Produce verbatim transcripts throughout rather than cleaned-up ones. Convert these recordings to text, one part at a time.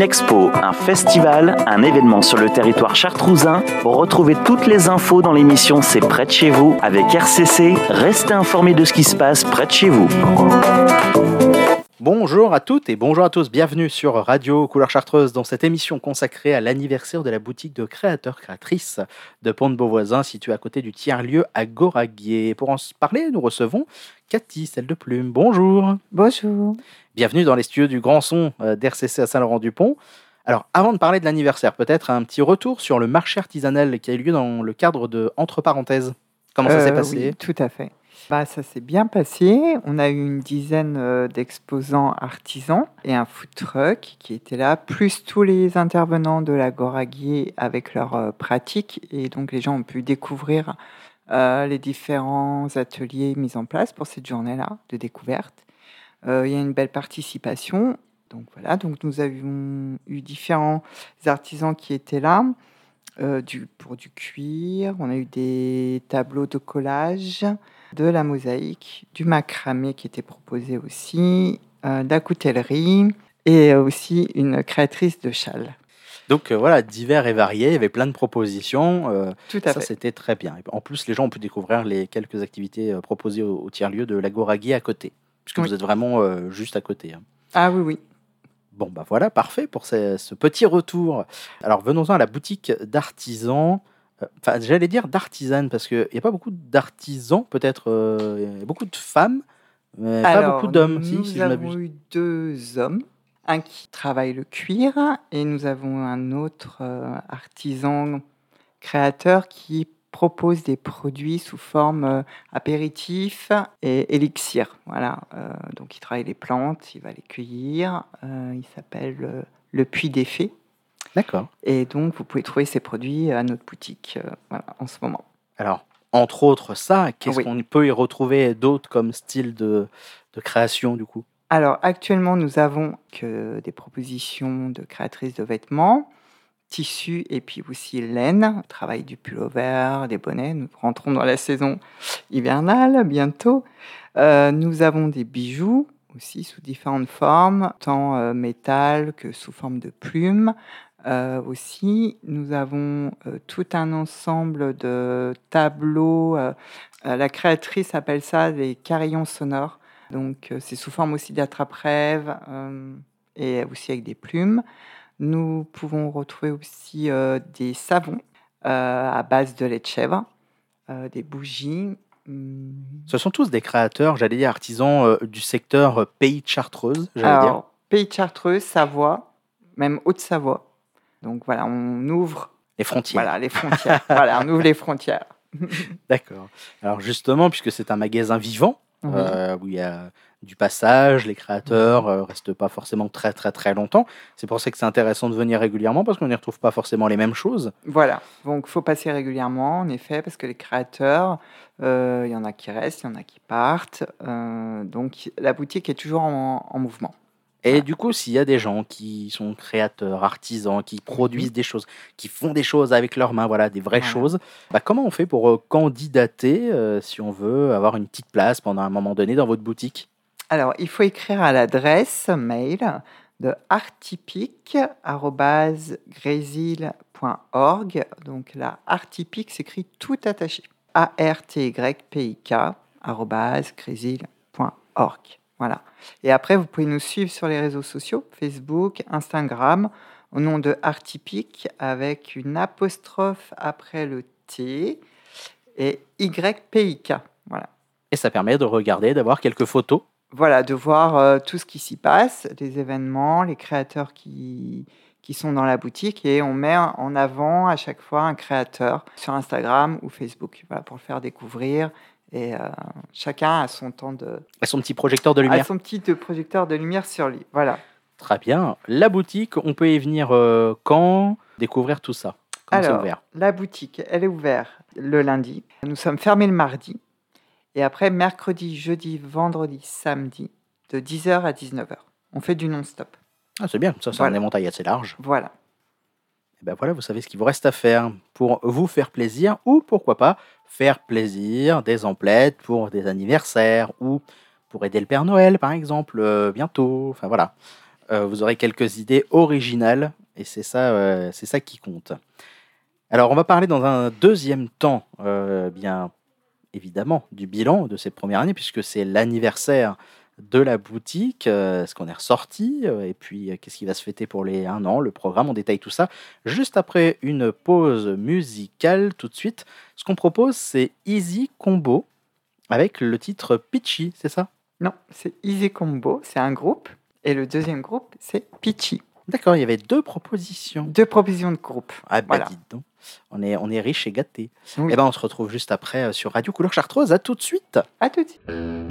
expo, un festival, un événement sur le territoire chartrousin. Retrouvez toutes les infos dans l'émission C'est près de chez vous. Avec R C C, restez informés de ce qui se passe près de chez vous. Bonjour à toutes et bonjour à tous, bienvenue sur Radio Couleur Chartreuse dans cette émission consacrée à l'anniversaire de la boutique de créateurs-créatrices de Pont-de-Beauvoisin située à côté du tiers-lieu à Goraguier. Pour en parler, nous recevons Cathy, celle de Plume. Bonjour. Bonjour. Bienvenue dans les studios du Grand Son d'R C C à Saint-Laurent-du-Pont. Alors, avant de parler de l'anniversaire, peut-être un petit retour sur le marché artisanal qui a eu lieu dans le cadre de Entre parenthèses. Comment ça Euh, s'est passé ? Oui, tout à fait. Bah, ça s'est bien passé. On a eu une dizaine euh, d'exposants artisans et un food truck qui était là, plus tous les intervenants de la Goraguier avec leurs euh, pratiques. Et donc, les gens ont pu découvrir euh, les différents ateliers mis en place pour cette journée-là de découverte. Euh, il y a une belle participation. Donc, voilà. Donc, nous avions eu différents artisans qui étaient là. Euh, du, pour du cuir, on a eu des tableaux de collage, de la mosaïque, du macramé qui était proposé aussi, euh, de la coutellerie et aussi une créatrice de châles. Donc euh, voilà, divers et variés, il y avait plein de propositions, euh, Tout à ça fait. c'était très bien. Et en plus, les gens ont pu découvrir les quelques activités euh, proposées au, au tiers-lieu de la Goraguier à côté, puisque Oui. vous êtes vraiment euh, juste à côté. Hein. Ah oui, oui. Bon, bah voilà, parfait pour ce, ce petit retour. Alors, venons-en à la boutique d'artisans. Enfin, euh, j'allais dire d'artisanes, parce qu'il n'y a pas beaucoup d'artisans, peut-être. Euh, il y a beaucoup de femmes, mais Alors, pas beaucoup d'hommes, nous si, si je avons m'abuse. eu deux hommes, un qui travaille le cuir et nous avons un autre euh, artisan créateur qui propose des produits sous forme euh, apéritif et élixir. Voilà. Euh, donc, il travaille les plantes, il va les cueillir. Euh, il s'appelle euh, le Puy des Fées. D'accord. Et donc, vous pouvez trouver ces produits à notre boutique euh, voilà, en ce moment. Alors, entre autres, ça, qu'est-ce Oui. qu'on peut y retrouver d'autre comme style de, de création, du coup ? Alors, actuellement, nous avons que des propositions de créatrices de vêtements, tissus et puis aussi laine, travail du pullover, des bonnets. Nous rentrons dans la saison hivernale bientôt. Euh, nous avons des bijoux aussi sous différentes formes, tant euh, métal que sous forme de plumes. Euh, aussi, nous avons euh, tout un ensemble de tableaux. Euh, euh, la créatrice appelle ça des carillons sonores. Donc, euh, c'est sous forme aussi d'attrape-rêve euh, et aussi avec des plumes. Nous pouvons retrouver aussi euh, des savons euh, à base de lait de chèvre, euh, des bougies. Hum. Ce sont tous des créateurs, j'allais dire artisans euh, du secteur euh, pays de Chartreuse, j'allais dire. Alors, pays de Chartreuse, Savoie, même Haute-Savoie. Donc voilà, on ouvre Les frontières. voilà, les frontières. Voilà, on ouvre les frontières. D'accord. Alors justement, puisque c'est un magasin vivant, Oui. euh, où il y a du passage, les créateurs euh, restent pas forcément très très très longtemps. C'est pour ça que c'est intéressant de venir régulièrement, parce qu'on n'y retrouve pas forcément les mêmes choses. Voilà, donc il faut passer régulièrement, en effet, parce que les créateurs, euh, il y en a qui restent, il y en a qui partent. Euh, donc la boutique est toujours en, en mouvement. Et Voilà. du coup, s'il y a des gens qui sont créateurs, artisans, qui produisent des choses, qui font des choses avec leurs mains, voilà, des vraies Voilà. choses, bah, comment on fait pour euh, candidater euh, si on veut avoir une petite place pendant un moment donné dans votre boutique ? Alors, il faut écrire à l'adresse mail de artipic arobase grésil point org. Donc là, artipic s'écrit tout attaché. A R T Y P I K arobase grésil point org. Voilà. Et après, vous pouvez nous suivre sur les réseaux sociaux, Facebook, Instagram, au nom de Artipic, avec une apostrophe après le T et Y P I K. Voilà. Et ça permet de regarder, d'avoir quelques photos. Voilà, de voir euh, tout ce qui s'y passe, les événements, les créateurs qui, qui sont dans la boutique, et on met en avant à chaque fois un créateur sur Instagram ou Facebook, voilà, pour le faire découvrir. Et euh, chacun a son temps de, Et son petit projecteur de a lumière. son petit de projecteur de lumière sur lui. Voilà. Très bien. La boutique, on peut y venir euh, quand ? Découvrir tout ça. Quand c'est Alors, ouvert. la boutique, elle est ouverte le lundi. Nous sommes fermés le mardi. Et après, mercredi, jeudi, vendredi, samedi, de dix heures à dix-neuf heures. On fait du non-stop. Ah, c'est bien, ça c'est Voilà. un éventail assez large. Voilà. Et ben voilà, vous savez ce qu'il vous reste à faire pour vous faire plaisir, ou pourquoi pas faire plaisir des emplettes pour des anniversaires, ou pour aider le Père Noël par exemple, euh, bientôt. Enfin voilà. euh, vous aurez quelques idées originales et c'est ça, euh, c'est ça qui compte. Alors, on va parler dans un deuxième temps, euh, bien évidemment, du bilan de cette première année, puisque c'est l'anniversaire de la boutique, euh, ce qu'on est ressorti, euh, et puis euh, qu'est-ce qui va se fêter pour les un an, le programme, on détaille tout ça juste après une pause musicale. Tout de suite, ce qu'on propose, c'est Easy Combo avec le titre Pitchy, c'est ça? Non, c'est Easy Combo, c'est un groupe. Et le deuxième groupe, c'est Pitchy. D'accord, il y avait deux propositions. Deux propositions de groupe. Ah ben Voilà. dites donc, on est, on est riche et gâté. Oui. Et ben on se retrouve juste après euh, sur Radio Couleur Chartreuse. À tout de suite. À tout de suite.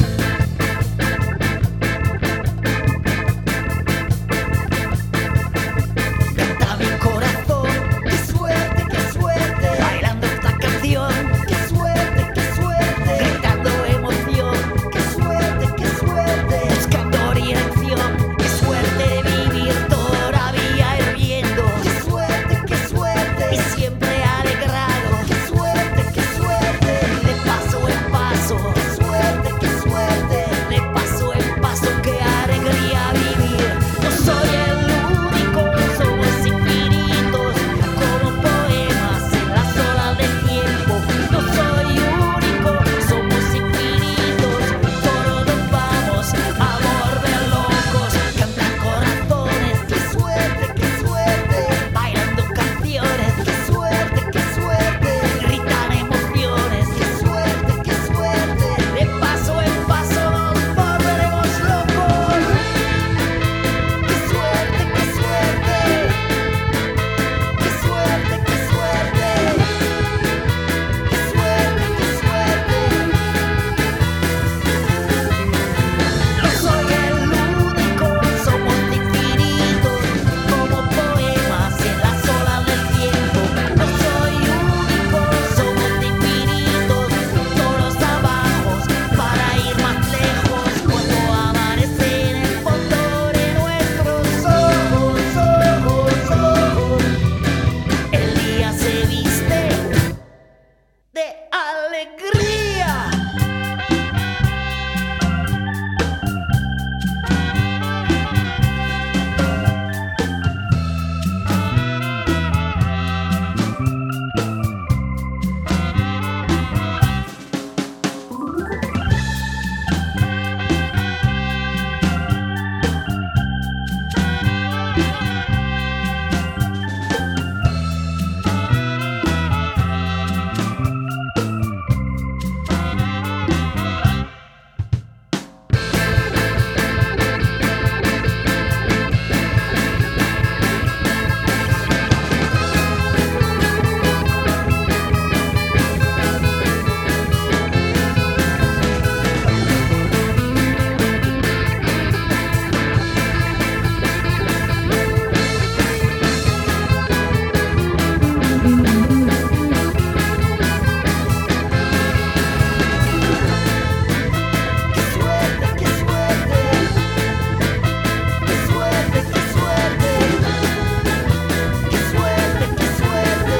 Canta mi corazón, qué suerte, qué suerte, bailando esta canción, qué suerte, qué suerte, gritando emoción, qué suerte, qué suerte, buscando dirección, qué suerte de vivir todavía hirviendo, qué suerte, qué suerte, y siempre alegrado, qué suerte, qué suerte, de paso en paso, qué suerte, qué suerte, de paso en paso, qué alegría vivir. No soy el único, somos infinitos, como poemas en las olas del tiempo. No soy único, somos infinitos, todos nos vamos a volver locos. Cantan corazones, qué suerte, qué suerte, bailando canciones, qué suerte, qué suerte, gritan emociones, qué suerte, qué suerte, de paso en paso nos volveremos locos. Qué suerte, qué suerte, qué suerte, qué suerte, qué suerte, qué suerte. No soy el único, somos infinitos, como poemas en las olas del tiempo. No soy único, somos infinitos, todos abajo para ir más lejos. Cuando amanece en el fondo de nuestros ojos, ojos, ojos, el día se viste de alegría. Qué suerte, qué suerte, qué suerte, qué suerte, qué suerte, qué suerte,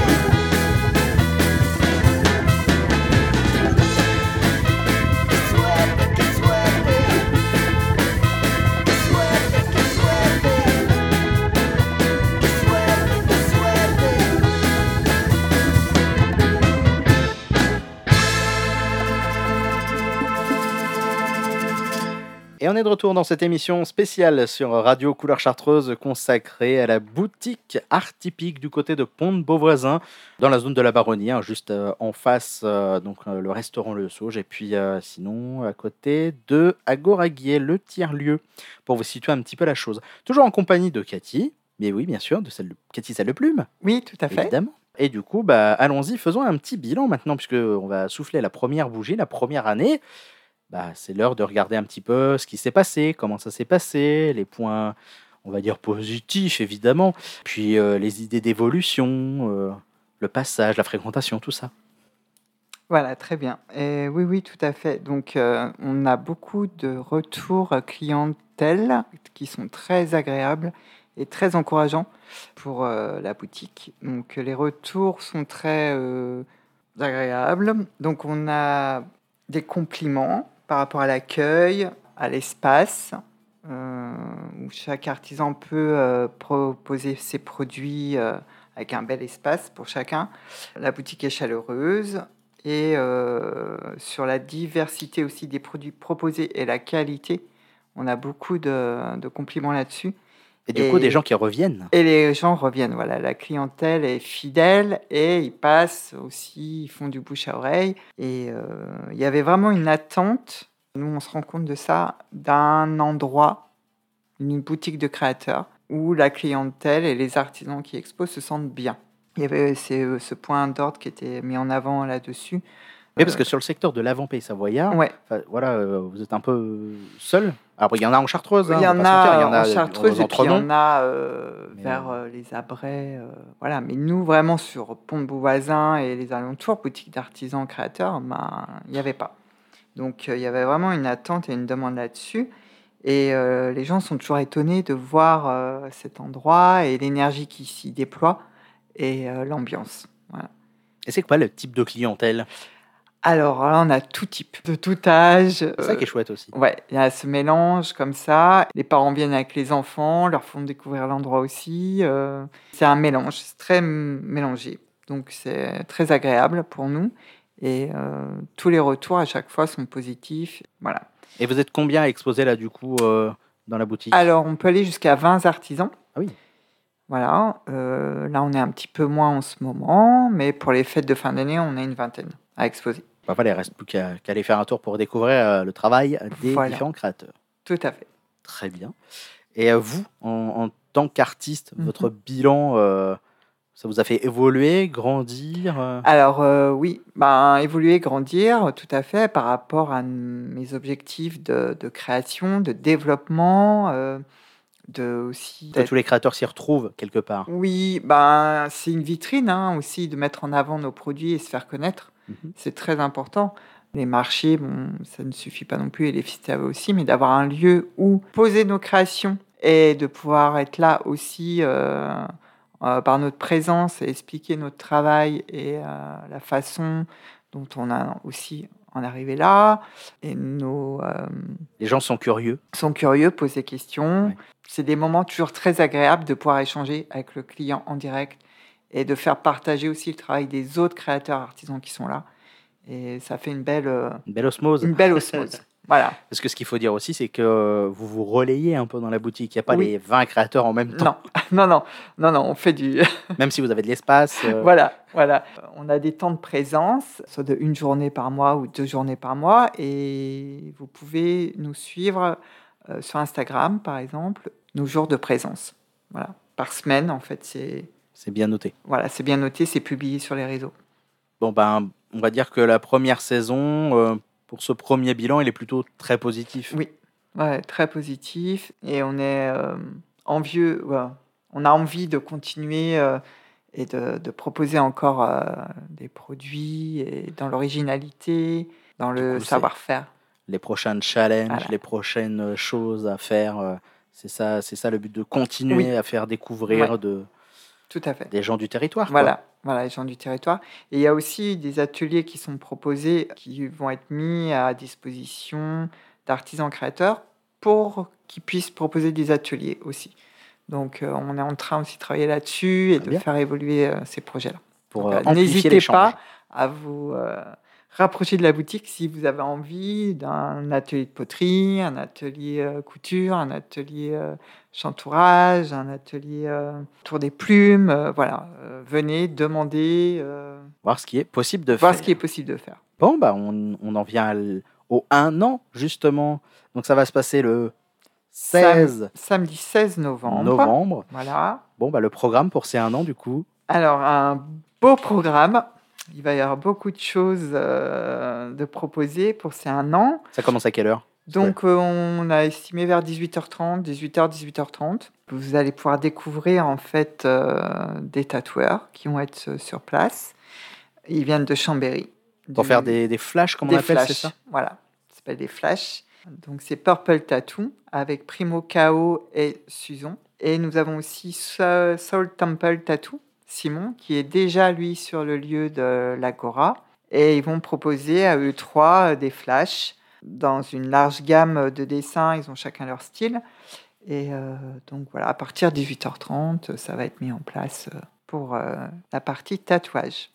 qué suerte, qué suerte, qué suerte, qué suerte, qué suerte, qué suerte. Et on est de retour dans cette émission spéciale sur Radio Couleur Chartreuse consacrée à la boutique art typique du côté de Pont-de-Beauvoisin, dans la zone de la Baronnie, hein, juste euh, en face, euh, donc euh, le restaurant Le Sauge, et puis euh, sinon à côté de Agoraguier, le tiers-lieu, pour vous situer un petit peu la chose. Toujours en compagnie de Cathy, mais oui, bien sûr, de celle de Cathy Salle-Plume, Oui, tout à fait. évidemment. Et du coup, bah, allons-y, faisons un petit bilan maintenant, puisqu'on va souffler la première bougie, la première année. Bah, c'est l'heure de regarder un petit peu ce qui s'est passé, comment ça s'est passé, les points, on va dire, positifs, évidemment, puis euh, les idées d'évolution, euh, le passage, la fréquentation, tout ça. Voilà, très bien. Et oui, oui, tout à fait. Donc, euh, on a beaucoup de retours clientèle qui sont très agréables et très encourageants pour euh, la boutique. Donc, les retours sont très euh, agréables. Donc, on a des compliments par rapport à l'accueil, à l'espace, euh, où chaque artisan peut euh, proposer ses produits euh, avec un bel espace pour chacun. La boutique est chaleureuse et euh, sur la diversité aussi des produits proposés et la qualité, on a beaucoup de, de compliments là-dessus. Et du coup, des gens qui reviennent. Et les gens reviennent, voilà. La clientèle est fidèle et ils passent aussi, ils font du bouche à oreille. Et euh, il y avait vraiment une attente, nous on se rend compte de ça, d'un endroit, une boutique de créateurs, où la clientèle et les artisans qui exposent se sentent bien. Il y avait ces- ce point d'ordre qui était mis en avant là-dessus. Oui, parce que sur le secteur de l'Avant-Pays savoyard, Ouais. enfin, voilà, euh, vous êtes un peu seul. Après, il y en a en Chartreuse. hein, Il y on en va pas se mentir, a il y en a en Chartreuse aux et puis il y Entremonts. en a euh, Mais, vers euh, euh, les Abrais. euh, voilà. Mais nous, vraiment, sur Pont-de-Beauvoisin et les alentours, boutique d'artisans créateurs, ben, il n'y avait pas. Donc, euh, il y avait vraiment une attente et une demande là-dessus. Et euh, les gens sont toujours étonnés de voir euh, cet endroit et l'énergie qui s'y déploie et euh, l'ambiance. Voilà. Et c'est quoi le type de clientèle? Alors, là, on a tout type, de tout âge. C'est ça qui est chouette aussi. Ouais, il y a ce mélange comme ça. Les parents viennent avec les enfants, leur font découvrir l'endroit aussi. euh, c'est un mélange, c'est très m- mélangé. Donc c'est très agréable pour nous. Et euh, tous les retours à chaque fois sont positifs. Voilà. Et vous êtes combien exposés là, du coup, euh, dans la boutique? Alors, on peut aller jusqu'à vingt artisans. Ah oui. Voilà. euh, là, on est un petit peu moins en ce moment, mais pour les fêtes de fin d'année, on a une vingtaine à exposer. Bah, voilà, il ne reste plus qu'à qu'à aller faire un tour pour découvrir euh, le travail des Voilà. différents créateurs. Tout à fait. Très bien. Et euh, vous, en, en tant qu'artiste, Mhm. votre bilan, euh, ça vous a fait évoluer, grandir euh Alors euh, oui, ben, évoluer, grandir, tout à fait, par rapport à n- mes objectifs de, de création, de développement, euh, de aussi. Que tous les créateurs s'y retrouvent quelque part. Oui, ben, c'est une vitrine hein, aussi de mettre en avant nos produits et se faire connaître. Mhm. C'est très important. Les marchés, bon, ça ne suffit pas non plus, et les festivals aussi, mais d'avoir un lieu où poser nos créations et de pouvoir être là aussi euh, euh, par notre présence et expliquer notre travail et euh, la façon dont on a aussi en arrivé là. Et nos euh, Les gens sont curieux. sont curieux, posent des questions. Ouais. C'est des moments toujours très agréables de pouvoir échanger avec le client en direct et de faire partager aussi le travail des autres créateurs artisans qui sont là. Et ça fait une belle, euh, Une belle osmose. une belle osmose. Voilà. Parce que ce qu'il faut dire aussi, c'est que vous vous relayez un peu dans la boutique. Il n'y a pas Oui. les vingt créateurs en même temps. Non, non, non, non, non, on fait du. Même si vous avez de l'espace. euh, Voilà, voilà. On a des temps de présence, soit de une journée par mois ou deux journées par mois, et vous pouvez nous suivre euh, sur Instagram, par exemple, nos jours de présence. Voilà, par semaine, en fait, c'est C'est bien noté. voilà, c'est bien noté, c'est publié sur les réseaux. Bon, ben, on va dire que la première saison, euh, pour ce premier bilan, il est plutôt très positif. Oui, ouais, très positif, et on est euh, envieux. Ouais, on a envie de continuer euh, et de, de proposer encore euh, des produits et dans l'originalité, dans Du le coup, c'est- savoir-faire. Les prochains challenges, Voilà. les prochaines choses à faire, euh, c'est ça, c'est ça le but, de continuer Oui. à faire découvrir Ouais. de, Tout à fait. des gens du territoire. quoi. Voilà, voilà, les gens du territoire. Et il y a aussi des ateliers qui sont proposés, qui vont être mis à disposition d'artisans créateurs pour qu'ils puissent proposer des ateliers aussi. Donc, euh, on est en train aussi de travailler là-dessus et Très de bien. faire évoluer euh, ces projets-là. Pour Donc, euh, euh, amplifier n'hésitez l'échange. pas à vous euh, rapprocher de la boutique si vous avez envie d'un atelier de poterie, un atelier euh, couture, un atelier euh, chantourage, un atelier euh, autour des plumes. euh, voilà, Euh, venez demander, euh, Voir ce qui est possible de voir faire. ce qui est possible de faire. Bon, bah, on, on en vient à l- au un an, justement. Donc, ça va se passer le seize Sam- samedi seize novembre. novembre. Voilà. Bon, bah, le programme pour ces un an, du coup. Alors, un beau programme. Il va y avoir beaucoup de choses euh, de proposer pour ces un an. Ça commence à quelle heure? Donc, euh, on a estimé vers dix-huit heures trente, dix-huit heures, dix-huit heures trente. Vous allez pouvoir découvrir en fait euh, des tatoueurs qui vont être euh, sur place. Ils viennent de Chambéry. Pour Du- faire des, des flashs, comme on des appelle, c'est flashs. ça? Voilà, ça s'appelle des flashs. Donc, c'est Purple Tattoo avec Primo K O et Suzon. Et nous avons aussi So- Soul Temple Tattoo, Simon, qui est déjà lui sur le lieu de l'Agora. Et ils vont proposer à eux trois euh, des flashs dans une large gamme de dessins. Ils ont chacun leur style. Et euh, donc voilà, à partir de dix-huit heures trente, ça va être mis en place pour euh, la partie tatouage.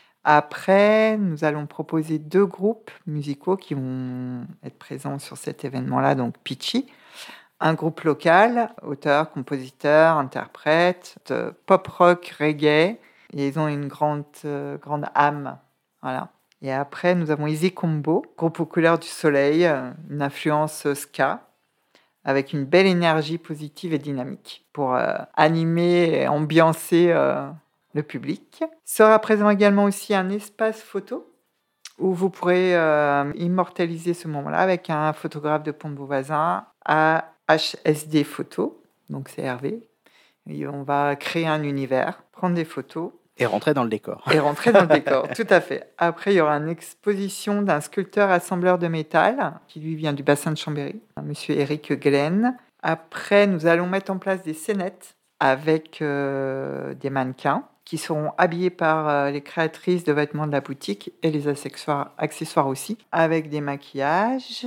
Après, nous allons proposer deux groupes musicaux qui vont être présents sur cet événement-là, donc Pitchy. Un groupe local, auteur, compositeur, interprète, de pop rock, reggae. Et ils ont une grande, euh, grande âme. Voilà. Et après, nous avons Easy Combo, groupe aux couleurs du soleil, euh, une influence ska, avec une belle énergie positive et dynamique pour euh, animer et ambiancer euh, le public. Sera présent également aussi un espace photo où vous pourrez euh, immortaliser ce moment-là avec un photographe de Pont-de-Beauvoisin à H S D Photo, donc c'est Hervé. Et on va créer un univers, prendre des photos. Et rentrer dans le décor. Et rentrer dans le décor, tout à fait. Après, il y aura une exposition d'un sculpteur assembleur de métal, qui lui vient du bassin de Chambéry, monsieur Eric Glenn. Après, nous allons mettre en place des scénettes avec euh, des mannequins qui seront habillés par euh, les créatrices de vêtements de la boutique et les accessoires, accessoires aussi, avec des maquillages.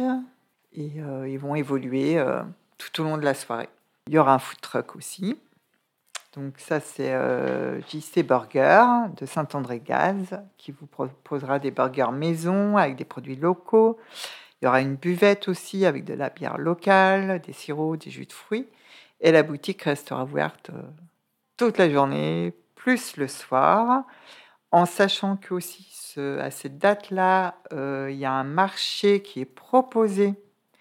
Et euh, ils vont évoluer euh, tout au long de la soirée. Il y aura un food truck aussi. Donc ça, c'est euh, J C Burger de Saint-André-Gaz qui vous proposera des burgers maison avec des produits locaux. Il y aura une buvette aussi avec de la bière locale, des sirops, des jus de fruits. Et la boutique restera ouverte euh, toute la journée, plus le soir, en sachant que aussi ce, à cette date-là, euh, il y a un marché qui est proposé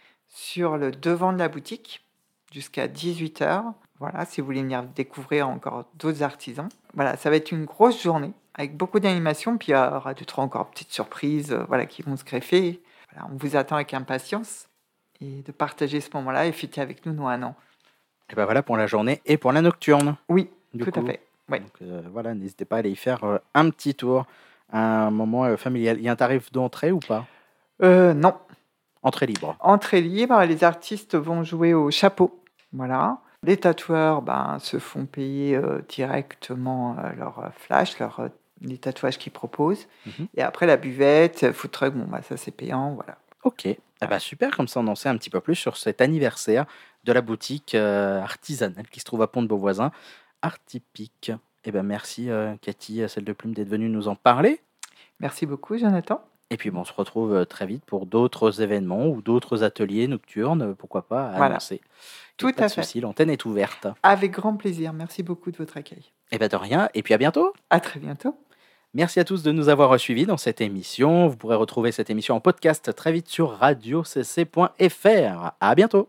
sur le devant de la boutique jusqu'à dix-huit heures. Voilà, si vous voulez venir découvrir encore d'autres artisans. Voilà, ça va être une grosse journée avec beaucoup d'animation. Puis il y aura deux, trois encore petites surprises euh, voilà, qui vont se greffer. Voilà, on vous attend avec impatience et de partager ce moment-là et fêter avec nous nos un an. Et ben voilà pour la journée et pour la nocturne. Oui, du tout coup. à fait. Ouais. Donc euh, voilà, n'hésitez pas à aller y faire euh, un petit tour, un moment euh, familial. Il y a un tarif d'entrée ou pas? Euh, non. Entrée libre. Entrée libre, les artistes vont jouer au chapeau. Voilà. Les tatoueurs ben, se font payer euh, directement euh, leur euh, flash, leur, euh, les tatouages qu'ils proposent. Mm-hmm. Et après, la buvette, food truck, bon, bah, ça c'est payant. Voilà. Ok, eh ben, super, comme ça on en sait un petit peu plus sur cet anniversaire de la boutique euh, artisanale qui se trouve à Pont-de-Beauvoisin, Artipique. Eh ben, merci euh, Cathy, celle de Plume, d'être venue nous en parler. Merci beaucoup Jonathan. Et puis bon, on se retrouve très vite pour d'autres événements ou d'autres ateliers nocturnes, pourquoi pas, à voilà. annoncer. Tout pas à de fait. Souci, l'antenne est ouverte. Avec grand plaisir. Merci beaucoup de votre accueil. Et bien de rien. Et puis à bientôt. À très bientôt. Merci à tous de nous avoir suivis dans cette émission. Vous pourrez retrouver cette émission en podcast très vite sur radio c c point f r. À bientôt.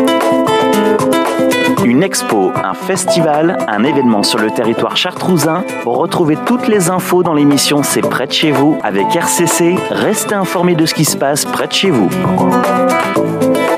Une expo, un festival, un événement sur le territoire chartrousin. Retrouvez toutes les infos dans l'émission C'est près de chez vous avec R C C. Restez informés de ce qui se passe près de chez vous.